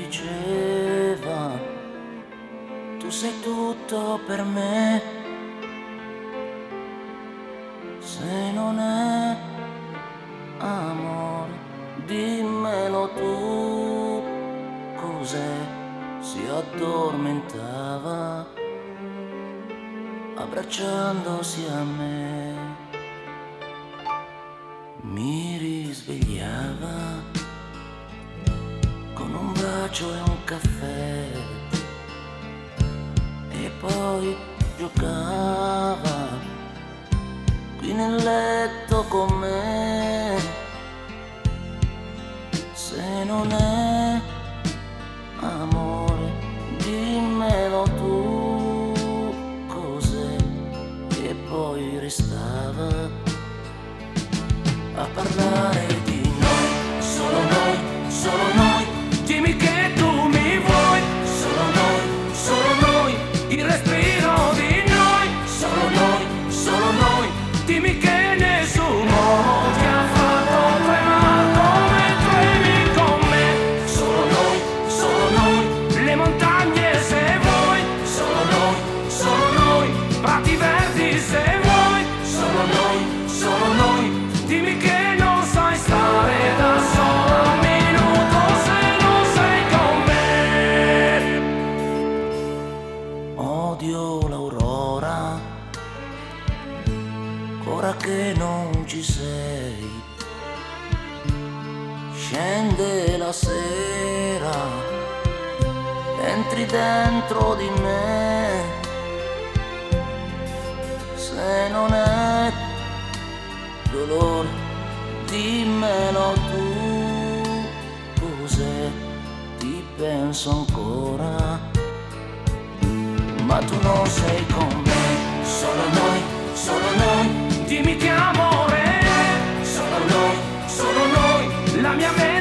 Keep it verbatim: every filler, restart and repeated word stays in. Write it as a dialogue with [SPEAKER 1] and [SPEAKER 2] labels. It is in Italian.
[SPEAKER 1] diceva tu sei tutto per me, se non è amore dimmelo tu. Cos'è? Si addormentava abbracciandosi a me, mi risvegliava con un bacio e un caffè e poi giocava qui nel letto con me. Se non è amore dimmelo tu. Cos'è? E poi restava a parlare di noi, solo noi, solo noi. Dimmi che tu mi vuoi, solo noi, solo noi. Il respiro di noi, solo noi, solo noi. Dimmi che nessuno ti ha fatto tremare come tremi con me. Solo noi, solo noi. Le montagne se vuoi, solo noi, solo noi. Prati verdi se vuoi, solo noi, solo noi. Dimmi che non sai stare da sola un minuto se non sei con me. Odio l'aurora, ora che non ci sei. Scende la sera, entri dentro di me. Se non è dolore dimmelo tu. Cos'è? Ti penso ancora, ma tu non sei con me. Solo noi, solo noi. Dimmi che amore è solo noi, solo noi. La mia mente